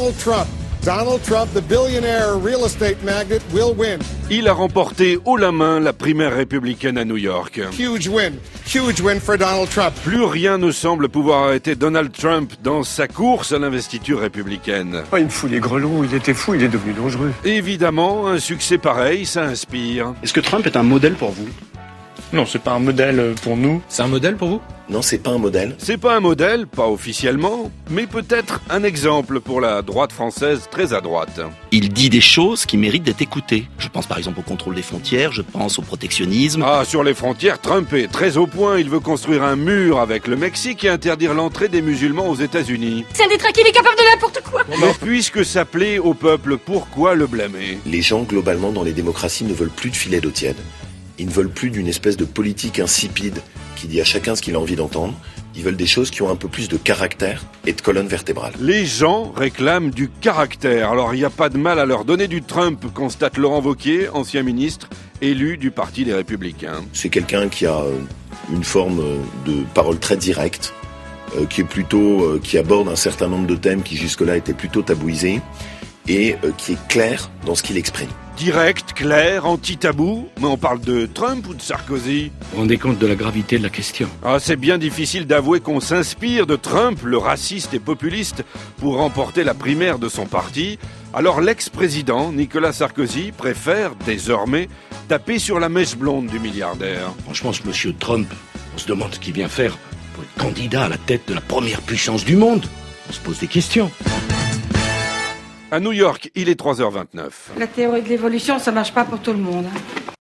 Donald Trump. Donald Trump, the billionaire real estate magnate, will win. Il a remporté haut la main la primaire républicaine à New York. Huge win for Donald Trump. Plus rien ne semble pouvoir arrêter Donald Trump dans sa course à l'investiture républicaine. Oh, il me fout les grelons, il était fou, il est devenu dangereux. Évidemment, un succès pareil, ça inspire. Est-ce que Trump est un modèle pour vous ? Non, c'est pas un modèle pour nous. C'est un modèle pour vous ? Non, c'est pas un modèle. C'est pas un modèle, pas officiellement, mais peut-être un exemple pour la droite française très à droite. Il dit des choses qui méritent d'être écoutées. Je pense par exemple au contrôle des frontières, je pense au protectionnisme. Ah, sur les frontières, Trump est très au point. Il veut construire un mur avec le Mexique et interdire l'entrée des musulmans aux États-Unis. C'est un détraqué, il est capable de n'importe quoi. Mais puisque ça plaît au peuple, pourquoi le blâmer ? Les gens, globalement, dans les démocraties, ne veulent plus de filet d'eau tiède. Ils ne veulent plus d'une espèce de politique insipide qui dit à chacun ce qu'il a envie d'entendre. Ils veulent des choses qui ont un peu plus de caractère et de colonne vertébrale. Les gens réclament du caractère. Alors il n'y a pas de mal à leur donner du Trump, constate Laurent Wauquiez, ancien ministre, élu du Parti des Républicains. C'est quelqu'un qui a une forme de parole très directe, qui aborde un certain nombre de thèmes qui jusque-là étaient plutôt tabouisés et qui est clair dans ce qu'il exprime. Direct, clair, anti-tabou. Mais on parle de Trump ou de Sarkozy ? Vous vous rendez compte de la gravité de la question ? Ah, c'est bien difficile d'avouer qu'on s'inspire de Trump, le raciste et populiste, pour remporter la primaire de son parti. Alors l'ex-président Nicolas Sarkozy préfère désormais taper sur la mèche blonde du milliardaire. Franchement, ce monsieur Trump, on se demande ce qu'il vient faire pour être candidat à la tête de la première puissance du monde. On se pose des questions. À New York, il est 3h29. La théorie de l'évolution, ça marche pas pour tout le monde.